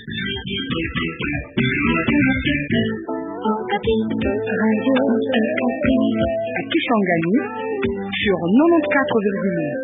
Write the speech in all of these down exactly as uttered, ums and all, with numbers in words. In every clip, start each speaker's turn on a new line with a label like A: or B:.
A: À Kisangani sur quatre-vingt-quatorze virgule neuf.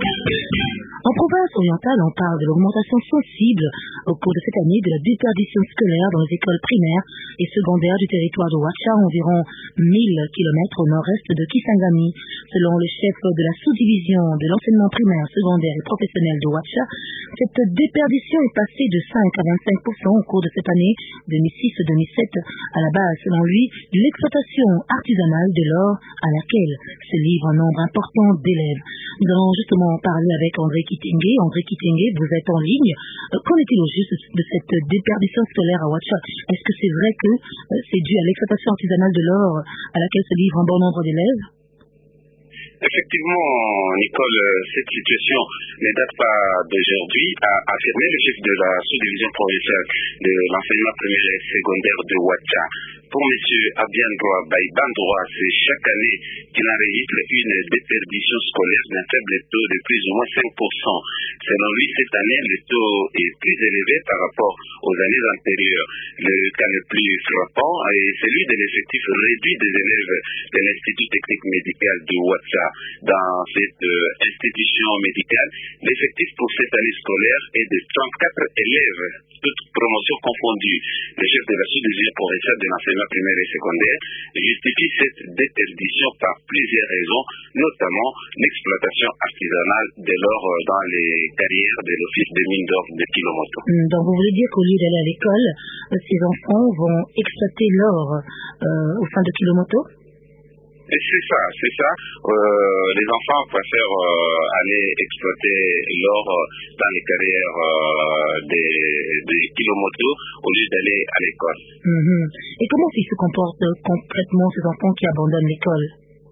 A: En province orientale, on parle de l'augmentation sensible au cours de cette année de la déperdition scolaire dans les écoles primaires et secondaires du territoire de Ouacha, environ mille kilomètres au nord-est de Kisangani. Selon le chef de la sous-division de l'enseignement primaire, secondaire et professionnel de Ouacha, cette déperdition est passée de cinq à vingt-cinq pour cent au cours de cette année deux mille six deux mille sept, à la base, selon lui, de l'exploitation artisanale de l'or à laquelle se livre un nombre important d'élèves. Nous allons justement parler avec André Kitenge. André Kitenge, vous êtes en ligne. Euh, Qu'en est-il au juste de cette déperdition scolaire à Ouacha? Est-ce que c'est vrai que euh, c'est dû à l'exploitation artisanale de l'or à laquelle se livre un bon nombre d'élèves?
B: Effectivement, Nicole, cette situation ne date pas d'aujourd'hui, a affirmé le chef de la sous-division provinciale de l'enseignement primaire et secondaire de Ouacha. Pour M. Abiandroa Baïbandroa, c'est chaque année qu'il enregistre une déperdition scolaire d'un faible taux de plus ou moins cinq pour cent. Selon lui, cette année, le taux est plus élevé par rapport aux années antérieures. Le cas le plus frappant est celui de l'effectif réduit des élèves de l'Institut technique médical de Ouacha. Dans cette euh, institution médicale, l'effectif pour cette année scolaire est de trente-quatre élèves, toutes promotions confondues. Le chef de la sous-division provinciale de l'enseignement primaire et secondaire justifie cette déperdition par plusieurs raisons, notamment l'exploitation artisanale de l'or dans les carrières de l'office de mines d'or de Kilomoto.
A: Donc vous voulez dire qu'au lieu d'aller à l'école, ces enfants vont exploiter l'or euh, au sein de Kilomoto?
B: Et c'est ça, c'est ça. Euh, les enfants préfèrent euh, aller exploiter l'or dans les carrières euh, des, des Kilomoto au lieu d'aller à l'école.
A: Mm-hmm. Et comment ils se comportent concrètement, ces enfants qui abandonnent l'école?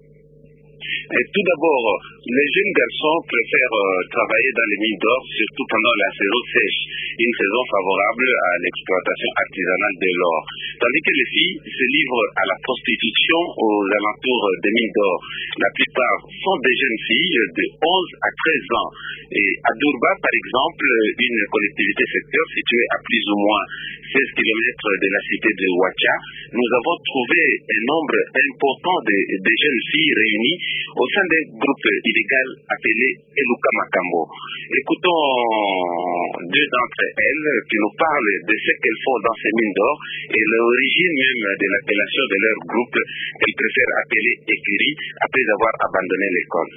B: Et tout d'abord, les jeunes garçons préfèrent euh, travailler dans les mines d'or, surtout pendant la saison sèche, une saison favorable à l'exploitation artisanale de l'or. Tandis que les filles se livrent à la prostitution aux alentours des mines d'or. La plupart sont des jeunes filles de onze à treize ans. Et à Durba, par exemple, une collectivité secteur située à plus ou moins seize kilomètres de la cité de Ouacha, nous avons trouvé un nombre important de, de jeunes filles réunies au sein d'un groupe illégal appelé Eluka Makambo. Écoutons deux d'entre elles qui nous parlent de ce qu'elles font dans ces mines d'or et l'origine même de l'appellation de leur groupe qu'elles préfèrent appeler Ekiri après avoir abandonné l'école.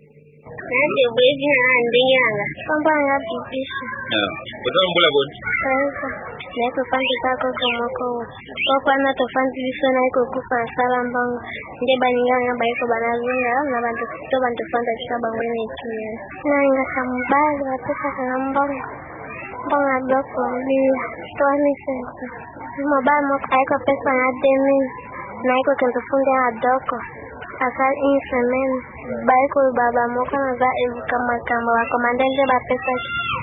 C: Nanti bezi andiyanga kambanga bibisha
B: Ah, betul bola bon.
C: sasa nako fanti kako komoko kwa na to fanti bisona iko kufa salambang nde baninganga baiko banazunga na bantu to bantu fanta kisabangwene kia nanga sambaga bataka salambang bonga doko bi to ni sasa mabamo aiko pesa na demi na iko kentofunga doko asal insemen baiko baba moka na za evuka makamba wa komandende ba pesa.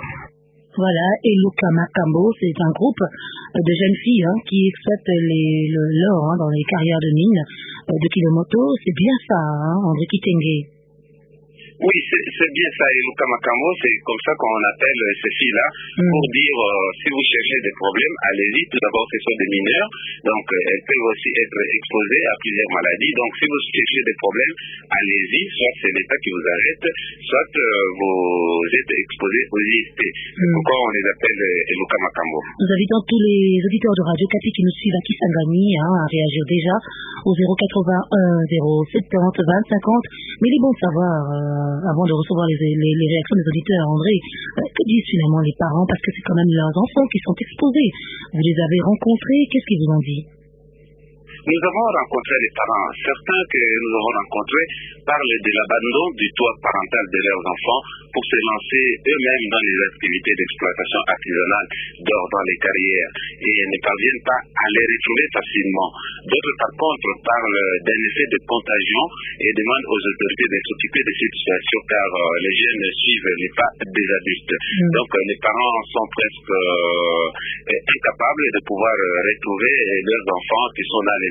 A: Voilà, Eluka Makambo, c'est un groupe de jeunes filles hein, qui exploitent les, le, l'or hein, dans les carrières de mines euh, de Kilomoto. C'est bien ça, hein, André Kitenge.
B: Oui, c'est, c'est bien ça, Eluka Makambo, c'est comme ça qu'on appelle ces filles-là, mm. pour dire, euh, si vous cherchez des problèmes, allez-y. Tout d'abord, ce sont des mineurs, donc euh, elles peuvent aussi être exposées à plusieurs maladies. Donc, si vous cherchez des problèmes, allez-y, soit c'est l'État qui vous arrête, soit euh, vous êtes exposés aux I S T. C'est mm. pourquoi on les appelle euh, Eluka Makambo.
A: Nous invitons tous les auditeurs de Radio Kapi qui nous suivent à Kisangani hein, à réagir déjà au zéro quatre-vingt-un zéro soixante-dix vingt cinquante. Mais il est bon de savoir... Euh, avant de recevoir les, les, les réactions des auditeurs, André, euh, que disent finalement les parents? Parce que c'est quand même leurs enfants qui sont exposés. Vous les avez rencontrés, qu'est-ce qu'ils vous ont dit?
B: Nous avons rencontré les parents. Certains que nous avons rencontrés parlent de l'abandon du toit parental de leurs enfants pour se lancer eux-mêmes dans les activités d'exploitation artisanale d'or dans les carrières et ne parviennent pas à les retrouver facilement. D'autres, par contre, parlent d'un effet de contagion et demandent aux autorités de s'occuper de cette situation car euh, les jeunes suivent les pas des adultes. Mmh. Donc, euh, les parents sont presque euh, incapables de pouvoir euh, retrouver leurs enfants qui sont dans les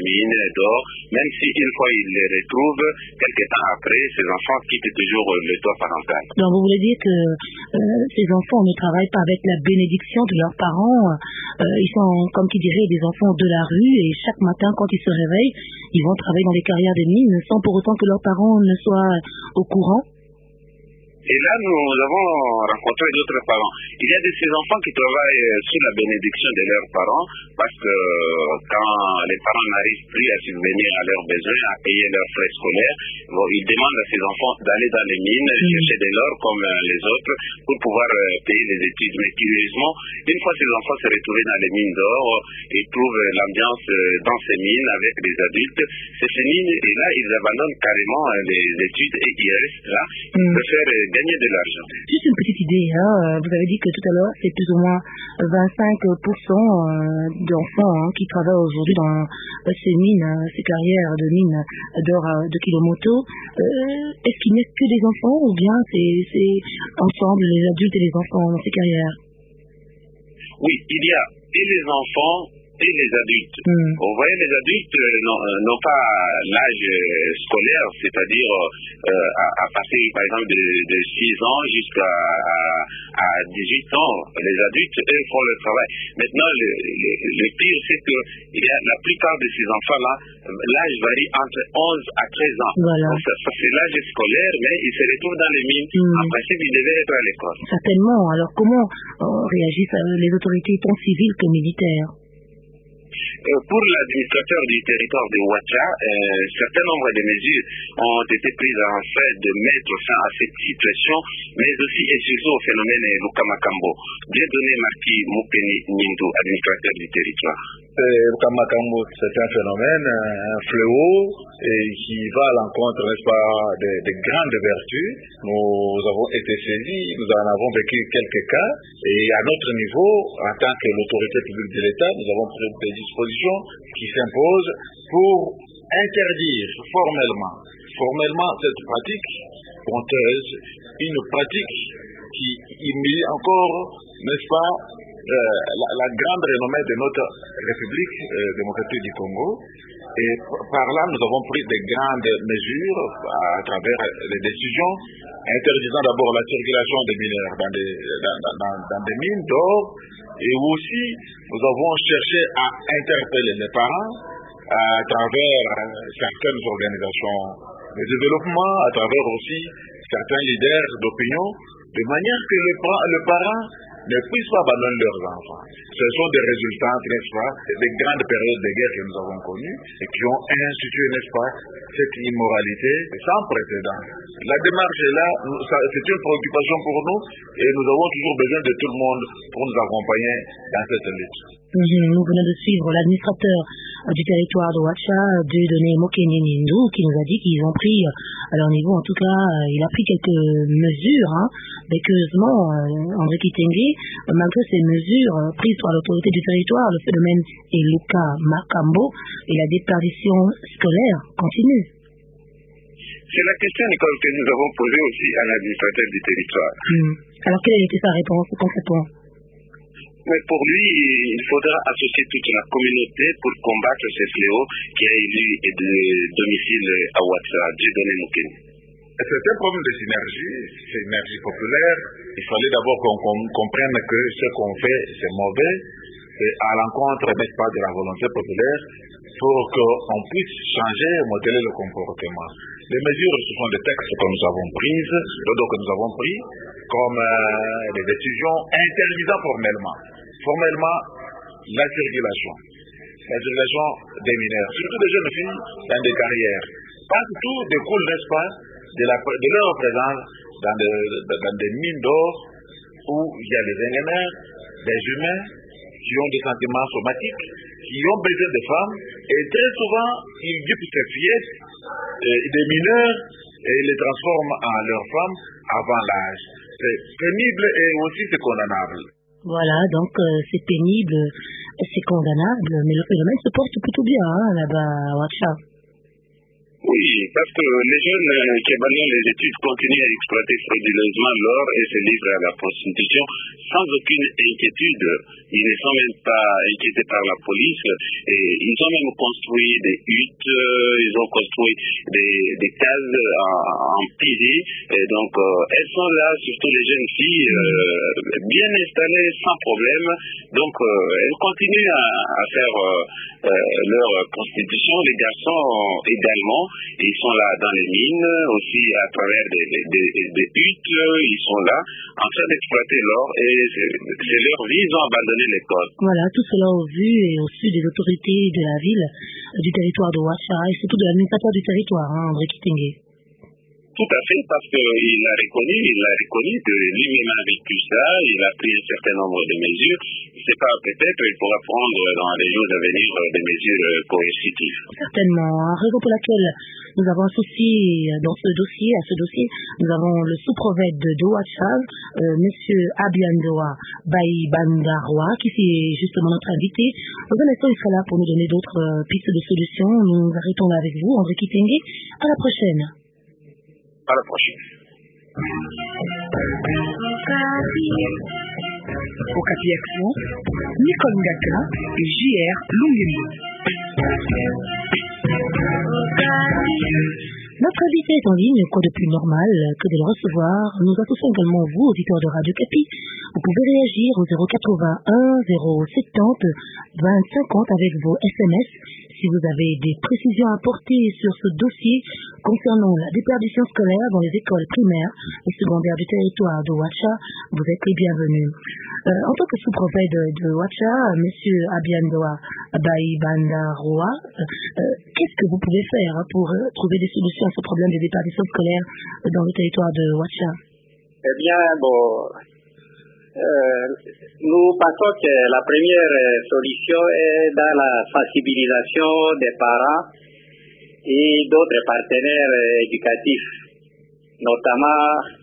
B: mines d'or, même si une fois ils les retrouvent, quelques temps après, ces enfants quittent toujours le toit parental.
A: Donc vous voulez dire que euh, ces enfants ne travaillent pas avec la bénédiction de leurs parents, euh, ils sont, comme qui dirait, des enfants de la rue, et chaque matin quand ils se réveillent, ils vont travailler dans les carrières des mines sans pour autant que leurs parents ne soient au courant.
B: Et là, nous avons rencontré d'autres parents. Il y a de ces enfants qui travaillent sous la bénédiction de leurs parents parce que quand les parents n'arrivent plus à subvenir à leurs besoins, à payer leurs frais scolaires, bon, ils demandent à ces enfants d'aller dans les mines, mmh. chercher de l'or comme les autres pour pouvoir payer les études. Mais curieusement, une fois ces enfants se retrouvent dans les mines d'or, ils trouvent l'ambiance dans ces mines avec des adultes. C'est fini et là, ils abandonnent carrément les études et ils restent là mmh. pour faire gagner de l'argent.
A: Juste une petite idée, hein. Vous avez dit que tout à l'heure, c'est plus ou moins vingt-cinq pour cent d'enfants hein, qui travaillent aujourd'hui dans ces mines, ces carrières de mines d'or de Kilomoto. Euh, est-ce qu'il n'y a que des enfants ou bien c'est, c'est ensemble les adultes et les enfants dans ces carrières?
B: Oui, il y a et les enfants et les adultes. Mm. Vous voyez, les adultes n'ont pas l'âge scolaire, c'est-à-dire euh, à, à passer par exemple de, de six ans jusqu'à à, à dix-huit ans. Les adultes, eux, font le travail. Maintenant, le, le, le pire, c'est que il y a, la plupart de ces enfants-là, l'âge varie entre onze à treize ans.
A: Voilà.
B: Donc, ça, ça c'est l'âge scolaire, mais ils se retrouvent dans les mines. Mm. En principe, ils devaient être à l'école.
A: Certainement. Alors, comment euh, réagissent les autorités tant civiles que militaires?
B: Pour l'administrateur du territoire de Ouacha, un certain nombre de mesures ont été prises afin de mettre fin à cette situation, mais aussi et surtout au phénomène Luka Makambo. Dieudonné Marquis Moukeni Nindo, administrateur du territoire.
D: Luka Makambo, c'est un phénomène, un fléau, et qui va à l'encontre, n'est-ce pas, des, des grandes vertus. Nous avons été saisis, nous en avons vécu quelques cas, et à notre niveau, en tant que l'autorité publique de l'État, nous avons pris des dispositions qui s'imposent pour interdire formellement, formellement cette pratique honteuse, une pratique qui humilie encore, n'est-ce pas, euh, la, la grande renommée de notre République euh, démocratique du Congo. Et par là, nous avons pris des grandes mesures à travers les décisions interdisant d'abord la circulation des mineurs dans des, dans, dans, dans des mines d'or, et aussi nous avons cherché à interpeller les parents à travers certaines organisations de développement, à travers aussi certains leaders d'opinion, de manière que le, le parent ne puissent pas abandonner leurs enfants. Ce sont des résultats, n'est-ce pas, des grandes périodes de guerre que nous avons connues et qui ont institué, n'est-ce pas, cette immoralité sans précédent. La démarche est là, c'est une préoccupation pour nous et nous avons toujours besoin de tout le monde pour nous accompagner dans cette lutte.
A: Nous venons de suivre l'administrateur du territoire de Ouacha, Dieudonné Moukeni Nindo, qui nous a dit qu'ils ont pris, à leur niveau en tout cas, il a pris quelques mesures, hein, mais curieusement, André Kitenge, malgré ces mesures prises par l'autorité du territoire, le phénomène est Luka Makambo et la déperdition scolaire continue.
B: C'est la question, Nicole, que nous avons posée aussi à l'administrateur du territoire.
A: Hum. Alors, quelle a été sa réponse concrètement?
B: Mais pour lui, il faudra associer toute la communauté pour combattre ce fléau qui a élu et de domicile à Ouacha, Dieudonné Moukeni.
D: C'est un problème de synergie, c'est une énergie populaire. Il fallait d'abord qu'on comprenne que ce qu'on fait, c'est mauvais, c'est à l'encontre, n'est-ce pas, de la volonté populaire, pour qu'on puisse changer, modeler le comportement. Les mesures, ce sont des textes que nous avons prises, donc que nous avons pris, comme euh, des décisions interdisant formellement, formellement la circulation, la circulation des mineurs, surtout des jeunes filles dans des carrières. Parce que tout découle, n'est-ce pas, de, la, de leur présence dans, de, dans des mines d'or où il y a des ingénieurs, des humains qui ont des sentiments somatiques, qui ont besoin de femmes, et très souvent, ils dupent ces fillettes, des mineurs, et ils les transforment en leurs femmes avant l'âge. C'est pénible et aussi c'est condamnable.
A: Voilà, donc euh, c'est pénible, c'est condamnable, mais le phénomène se porte plutôt bien hein, là-bas à Ouacha.
B: Oui, parce que les jeunes qui abandonnent les études continuent à exploiter frauduleusement l'or et se livrent à la prostitution sans aucune inquiétude. Ils ne sont même pas inquiétés par la police et ils ont même construit des huttes, ils ont construit des, des cases en, en pilier. Et donc, euh, elles sont là, surtout les jeunes filles, euh, bien installées, sans problème. Donc, euh, elles continuent à, à faire euh, euh, leur prostitution. Les garçons également, ils sont là dans les mines, aussi à travers des, des, des, des huttes, ils sont là en train d'exploiter l'or et c'est, c'est leur vie, ils ont abandonné l'école.
A: Voilà, tout cela au vu et au su des autorités de la ville, du territoire de Ouacha et surtout de l'administrateur du territoire, hein, André Kitenge.
B: Tout à fait, parce qu'il a reconnu, il a reconnu que lui-même a vécu ça, il a pris un certain nombre de mesures. C'est pas peut-être, il pourra prendre dans les jours à venir des mesures coercitives.
A: Certainement, raison pour laquelle nous avons associé dans ce dossier, à ce dossier, nous avons le sous-prophète de Ouacha, euh, Monsieur Abiandoa Baïbandarwa, qui est justement notre invité. Dans un instant, il sera là pour nous donner d'autres euh, pistes de solutions. Nous arrêtons là avec vous, André Kitenge. À la prochaine.
B: À la prochaine.
A: Okapi Action, Nicole Ngaka et J R Lungemo. Notre invité est en ligne, quoi de plus normal que de le recevoir. Nous associons également vous, auditeurs de Radio Capi. Vous pouvez réagir au zéro quatre-vingt-un zéro soixante vingt cinquante avec vos S M S. Si vous avez des précisions à apporter sur ce dossier concernant la déperdition scolaire dans les écoles primaires et secondaires du territoire de Ouacha, vous êtes les bienvenus. Euh, en tant que sous-prophète de, de Ouacha, M. Abiandoa Baïbandarwa, euh, euh, qu'est-ce que vous pouvez faire pour euh, trouver des solutions à ce problème de déperdition scolaire dans le territoire de Ouacha?
E: Eh bien, bon... Euh, nous pensons que la première solution est dans la sensibilisation des parents et d'autres partenaires éducatifs, notamment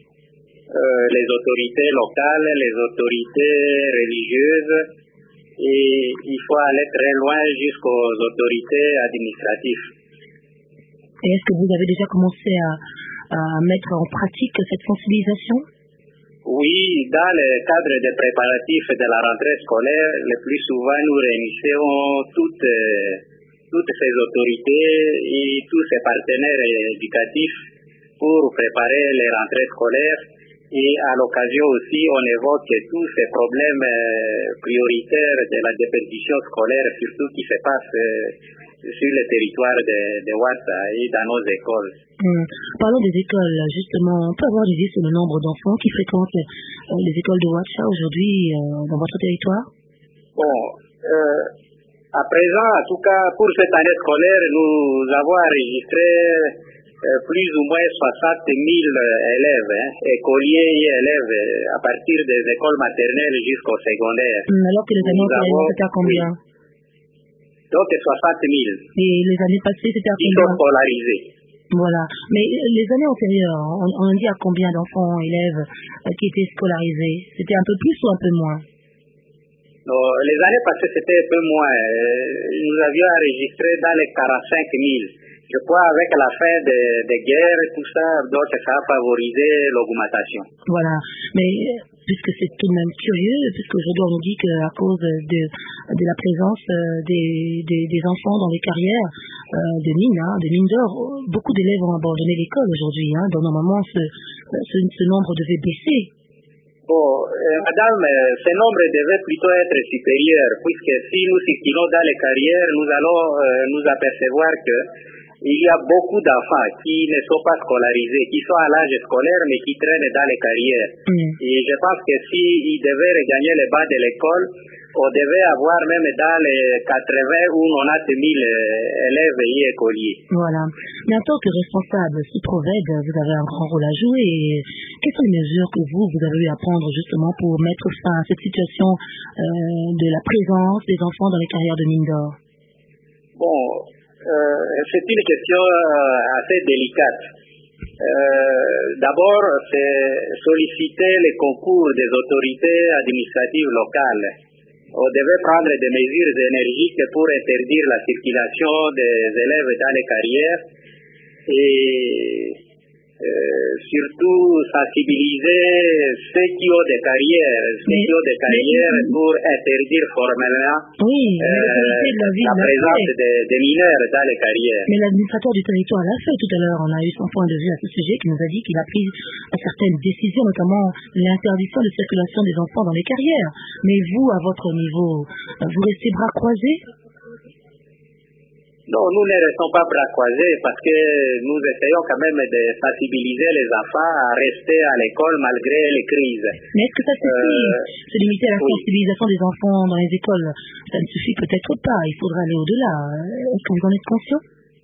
E: euh, les autorités locales, les autorités religieuses, et il faut aller très loin jusqu'aux autorités administratives.
A: Et est-ce que vous avez déjà commencé à, à mettre en pratique cette sensibilisation?
E: Oui, dans le cadre des préparatifs de la rentrée scolaire, le plus souvent nous réunissons toutes, toutes ces autorités et tous ces partenaires éducatifs pour préparer les rentrées scolaires. Et à l'occasion aussi, on évoque tous ces problèmes prioritaires de la déperdition scolaire, surtout qui se passe sur le territoire de, de Ouacha et dans nos écoles.
A: Hum. Parlons des écoles, justement. On peut avoir une idée sur le nombre d'enfants qui fréquentent euh, les écoles de Ouacha aujourd'hui euh, dans votre territoire?
E: Bon, euh, à présent, en tout cas, pour cette année scolaire, nous avons enregistré euh, plus ou moins soixante mille élèves, hein, écoliers et élèves, à partir des écoles maternelles jusqu'au secondaire.
A: Hum, alors que les années antérieures, c'était à combien?
E: Oui. Donc soixante mille.
A: Et les années passées, c'était à combien?
E: Ils sont polarisés.
A: Voilà. Mais les années antérieures, on, on dit à combien d'enfants, élèves euh, qui étaient scolarisés? C'était un peu plus ou un peu moins?
E: Non, les années passées, c'était un peu moins. Nous avions enregistré dans les quarante-cinq mille. Je crois avec la fin des de guerres, tout ça, donc ça a favorisé l'augmentation.
A: Voilà. Mais puisque c'est tout de même curieux, puisqu'aujourd'hui on nous dit qu'à cause de, de la présence des, des, des enfants dans les carrières euh, de mines, hein, de mines d'or, beaucoup d'élèves ont abandonné l'école aujourd'hui. Hein, donc normalement ce, ce, ce nombre devait baisser.
E: Bon, euh, madame, euh, ce nombre devait plutôt être supérieur, puisque si nous circulons dans les carrières, nous allons euh, nous apercevoir que il y a beaucoup d'enfants qui ne sont pas scolarisés, qui sont à l'âge scolaire, mais qui traînent dans les carrières. Mmh. Et je pense que s'ils devaient regagner les bancs de l'école, on devait avoir même dans les quatre-vingts ou quatre-vingt mille élèves et écoliers.
A: Voilà. Mais en tant que responsable sous-prophète, vous avez un grand rôle à jouer. Quelles sont les mesures que vous, vous avez eu à prendre justement pour mettre fin à cette situation euh, de la présence des enfants dans les carrières de mines d'or?
E: Bon, euh, c'est une question euh, assez délicate. Euh, d'abord, c'est solliciter les concours des autorités administratives locales. On devait prendre des mesures énergiques pour interdire la circulation des élèves dans les carrières. et euh, surtout sensibiliser ceux qui ont des carrières, ceux
A: mais,
E: qui ont des carrières mais, pour interdire formellement
A: oui,
E: euh,
A: de la, ville
E: la présence des, des mineurs dans les carrières.
A: Mais l'administrateur du territoire l'a fait tout à l'heure. On a eu son point de vue à ce sujet qui nous a dit qu'il a pris certaines décisions, notamment l'interdiction de circulation des enfants dans les carrières. Mais vous, à votre niveau, vous restez bras croisés?
E: Non, nous ne restons pas bras croisés parce que nous essayons quand même de sensibiliser les enfants à rester à l'école malgré les crises.
A: Mais est-ce que ça suffit, euh, se limiter à la
E: oui.
A: sensibilisation des enfants dans les écoles? Ça ne suffit peut-être pas, il faudra aller au-delà. Est-ce que vous en êtes conscient?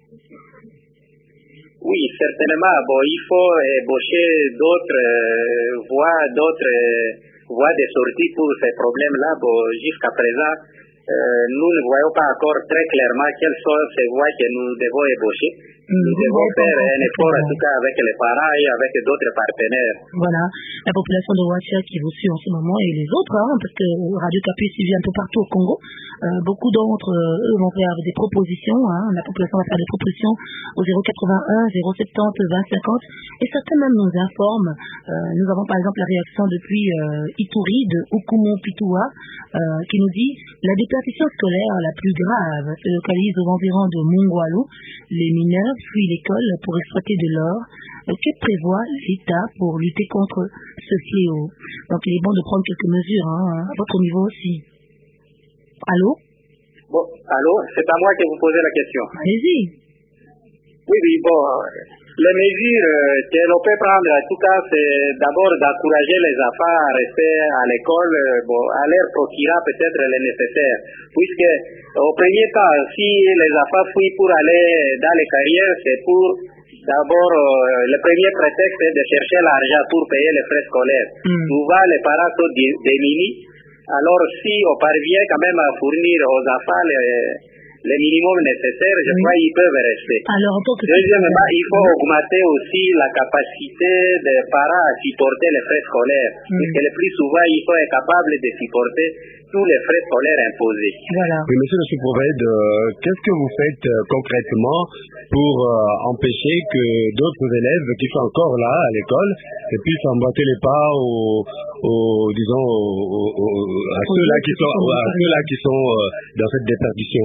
E: Oui, certainement. Bon, il faut ébaucher d'autres euh, voies, d'autres euh, voies de sortie pour ces problèmes-là. Bon, jusqu'à présent, Euh, nous ne voyons pas encore très clairement quelles sont ces voies que nous devons ébaucher. Mmh, nous devons faire un effort en tout cas avec les parents et avec d'autres partenaires.
A: Voilà, la population de Ouacha qui vous suit en ce moment et les autres, hein, parce que Radio Kapi est suivi un peu partout au Congo. Euh, beaucoup d'entre eux vont faire des propositions. Hein, la population va faire des propositions au zéro quatre-vingt-un, zéro soixante-dix, vingt cinquante. Et certains même nous informent. Euh, nous avons par exemple la réaction depuis euh, Ituri de Okumo Pitoua euh, qui nous dit la déperdition scolaire la plus grave se localise aux environs de Mongwalu. Les mineurs fuient l'école pour exploiter de l'or. Euh, que prévoit l'État pour lutter contre ce fléau? Donc il est bon de prendre quelques mesures, hein, à votre niveau aussi. Allô?
E: Bon, allô, c'est à moi que vous posez la question.
A: Allez-y.
E: Oui, oui, bon, les mesures que l'on peut prendre, en tout cas, c'est d'abord d'encourager les enfants à rester à l'école, bon, à leur procurer peut-être le nécessaire. Puisque, au premier temps, si les enfants fuient pour aller dans les carrières, c'est pour, d'abord, euh, le premier prétexte est de chercher l'argent pour payer les frais scolaires. Mm. Souvent, les parents sont démunis. Alors, si on parvient quand même à fournir aux enfants les, les minimum nécessaire, je oui. crois qu'ils peuvent rester.
A: Alors, en tant que
E: Deuxièmement, il faut oui. augmenter aussi la capacité des parents à supporter les frais scolaires. Mm. Puisque le plus souvent, ils sont incapables de supporter tous les frais scolaires imposés.
A: Voilà.
F: Oui, monsieur le sous-prophète, euh, qu'est-ce que vous faites euh, concrètement pour euh, empêcher que d'autres élèves qui sont encore là à l'école puissent emboîter les pas aux, aux disons, aux, aux, à ceux-là qui sont, à ceux-là qui sont euh, dans cette déperdition?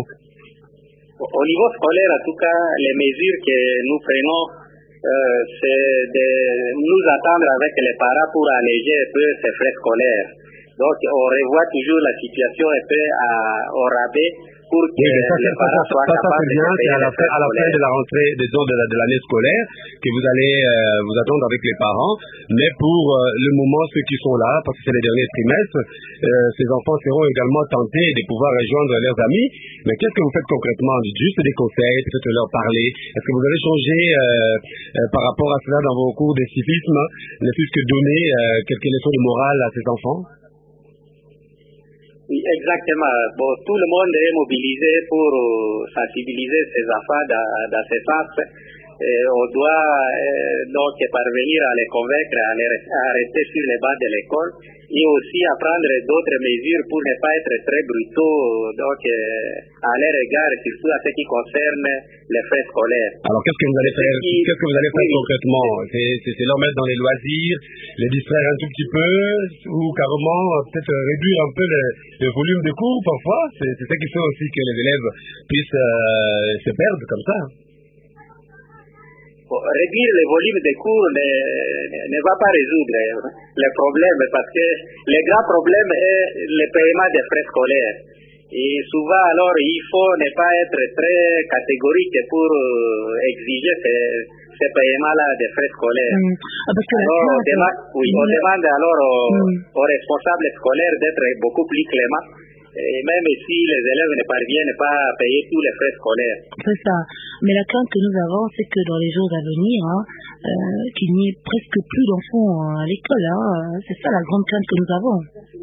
E: Au niveau scolaire, en tout cas, les mesures que nous prenons, euh, c'est de nous attendre avec les parents pour alléger un peu ces frais scolaires. Donc, on revoit toujours la situation un peu à, au rabais pour que
F: oui, ça,
E: les
F: ça,
E: parents
F: ça,
E: soient
F: ça,
E: capables
F: ça, bien,
E: de payer
F: à la, fin, à la fin de la rentrée, disons, de, la, de l'année scolaire, que vous allez euh, vous attendre avec les parents. Mais pour euh, le moment, ceux qui sont là, parce que c'est les derniers trimestres, euh, ces enfants seront également tentés de pouvoir rejoindre leurs amis. Mais qu'est-ce que vous faites concrètement? Juste des conseils, peut-être leur parler. Est-ce que vous allez changer euh, euh, par rapport à cela dans vos cours de civisme, ne fût-ce que donner euh, quelques leçons de morale à ces enfants?
E: Oui, exactement. Bon, tout le monde est mobilisé pour euh, sensibiliser ses enfants dans, dans ce sens. Et on doit euh, donc parvenir à les convaincre à, les, à rester sur les bancs de l'école et aussi à prendre d'autres mesures pour ne pas être très brutaux donc, euh, à leur égard, surtout à ce qui concerne les frais scolaires.
F: Alors qu'est-ce que vous allez faire, qui... qu'est-ce que vous allez faire oui, concrètement? C'est, c'est, c'est leur mettre dans les loisirs, les distraire un tout petit peu ou carrément peut-être réduire un peu le, le volume de cours parfois? C'est, c'est ça qui fait aussi que les élèves puissent euh, se perdre comme ça.
E: Bon, réduire le volume des cours ne, ne va pas résoudre les problèmes parce que le grand problème est le paiement des frais scolaires. Et souvent, alors, il faut ne pas être très catégorique pour euh, exiger ces, ces paiements-là des frais scolaires.
A: Mmh. Ah, parce que
E: alors, on demande, oui,
A: mmh.
E: on demande alors aux,
A: mmh.
E: aux responsables scolaires d'être beaucoup plus cléments. Et même si les élèves ne parviennent pas à payer tous les frais scolaires.
A: C'est ça. Mais la crainte que nous avons, c'est que dans les jours à venir, hein, euh, qu'il n'y ait presque plus d'enfants à l'école. Hein. C'est ça la grande crainte que nous avons.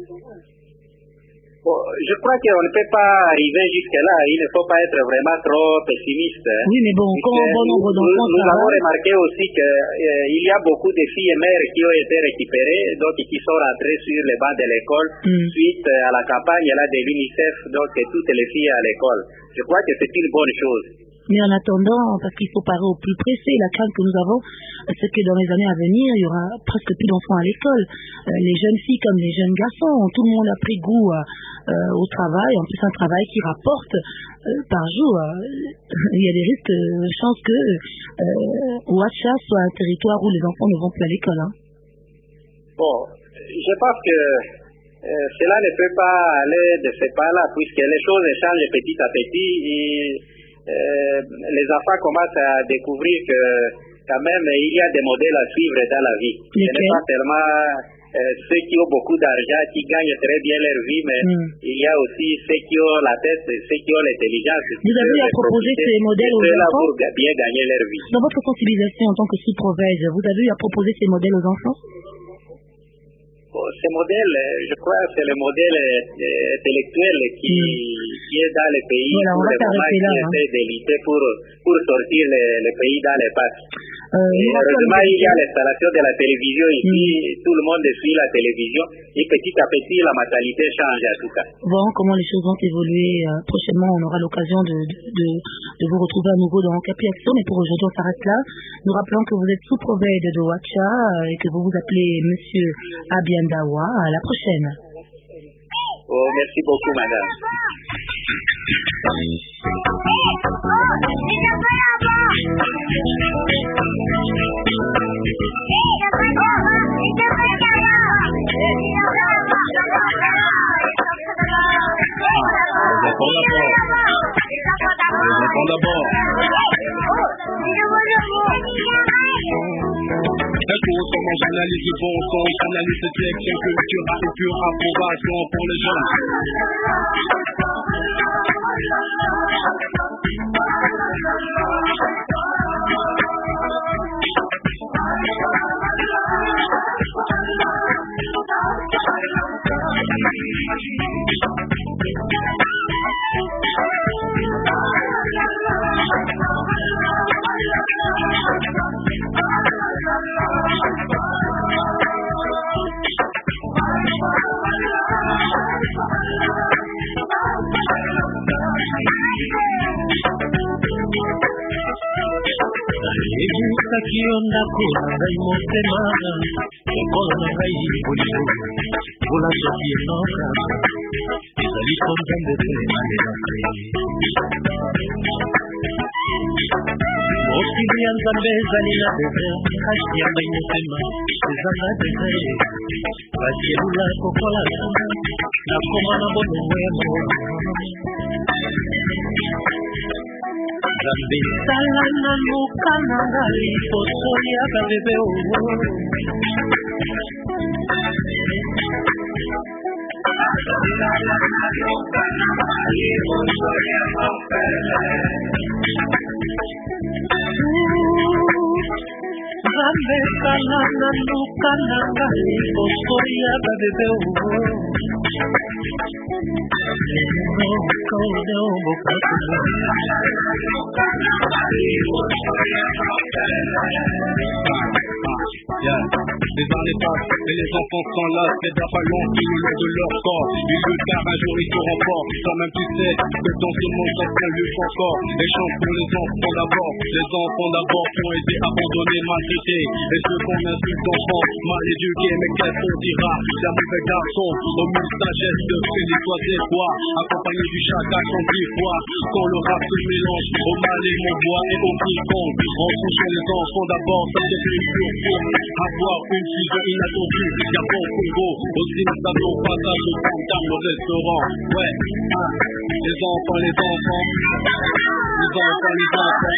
E: Bon, je crois qu'on ne peut pas arriver jusque-là. Il ne faut pas être vraiment trop pessimiste.
A: Oui, mais bon, comme un bon nombre d'enfants...
E: Nous, nous avons remarqué aussi qu'il euh, y a beaucoup de filles et mères qui ont été récupérées, donc qui sont rentrées sur les bancs de l'école mm. suite à la campagne là, de l'UNICEF, donc toutes les filles à l'école. Je crois que c'est une bonne chose.
A: Mais en attendant, parce qu'il faut parer au plus pressé, la crainte que nous avons, c'est que dans les années à venir, il y aura presque plus d'enfants à l'école. Euh, les jeunes filles comme les jeunes garçons, tout le monde a pris goût à, euh, au travail, en plus un travail qui rapporte euh, par jour. Euh, il y a des risques, euh, chances que euh, Ouacha soit un territoire où les enfants ne vont plus à l'école. Hein.
E: Bon, je pense que euh, cela ne peut pas aller de ce pas-là, puisque les choses changent petit à petit et euh, les enfants commencent à découvrir que quand même il y a des modèles à suivre dans la vie. Ce n'est pas seulement euh, ceux qui ont beaucoup d'argent, qui gagnent très bien leur vie, mais mm. il y a aussi ceux qui ont la tête, ceux qui ont l'intelligence.
A: Vous avez à proposer ces modèles aux enfants
E: pour bien gagner leur vie.
A: Dans votre sensibilisation en tant que sous-province, vous avez eu à proposer ces modèles aux enfants?
E: Bon, ce modèle, je crois, c'est le modèle euh, intellectuel qui, mm. qui est dans les pays
A: voilà,
E: pour le moment qui hein. essaie de lutter pour, pour sortir le, le pays dans les passes. Euh, heureusement, il y a l'installation de la télévision ici, mm. tout le monde suit la télévision et petit à petit la mentalité change en tout cas.
A: Bon, comment les choses vont évoluer euh, prochainement, on aura l'occasion de, de, de, de vous retrouver à nouveau dans Okapi Action, mais pour aujourd'hui on s'arrête là. Nous rappelons que vous êtes sous-province de Ouacha et que vous vous appelez Monsieur Abiandawa. À la prochaine.
E: Oh, merci beaucoup, madame.
G: Comment j'analyse le bon son, j'analyse le texte, une culture et pure approbation pour les jeunes.
H: Kionda kuna ngai motema ekolo na ngai bolimo bola soki enoka ezali ko nzambe te alelaka mokili ya nzambe ezali na desert kasi ya ngai motema eza na desert kasi elula kokola suna nakoma na bolongo ya moa Zambi sala na nuka na ngai poso ya bebebe owo Sala na nuka na ngai poso ya Zambi sala na nuka na ngai poso ya bebebe owo
G: Yeah. Les années passent et les enfants sont là, c'est d'un ballon qui nous lève de leur corps. Ils luttent car un jour ils seront forts. Toi-même tu sais que dans ce monde ça se lutte encore. Et chante pour les enfants d'abord, les enfants d'abord qui ont été abandonnés, maltraités. Et ceux qu'on insulte d'enfants, mal éduqués, mais qu'est-ce qu'on dira d'un mauvais garçon, au mille sagesse de Félix-toi des bois, accompagné du chaka sans dix fois. Quand le rap se mélange au mal et mon bois et au quiconque, on touche les enfants d'abord, ça c'est une pure avoir une fusion inattendue, y'a pas au Congo, aussi nous savons passage au fantôme au restaurant. Ouais, ah, les enfants, les enfants, les enfants, les enfants.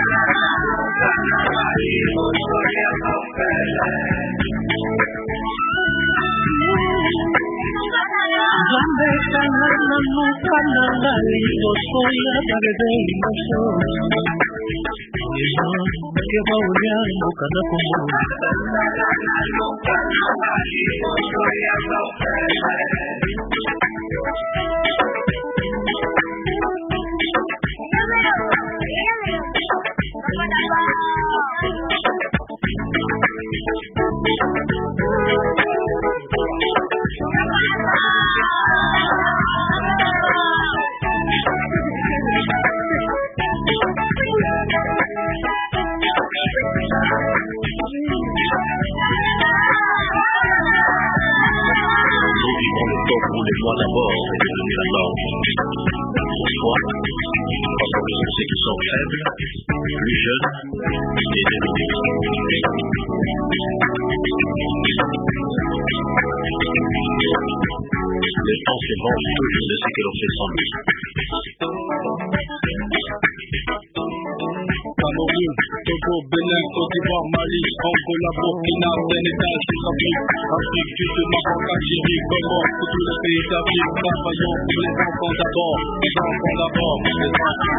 H: Zambe kanana nukana ngai poso ya bebebe imoso Ema keba ulia mukana kongo Pourquoi? Parce que sont ceux qui sont faibles, plus jeunes et démunis. Les gens se vengent toujours de ce que l'on fait sans lui.
G: Cameroun, Togo, Bénin, Côte d'Ivoire, Mali, Angola, Burkina, Sénégal, Centrafrique, Afrique du Sud, Maroc, Algérie, Comores, tous les pays d'Afrique, travaillons pour les enfants d'abord, les enfants d'abord, les enfants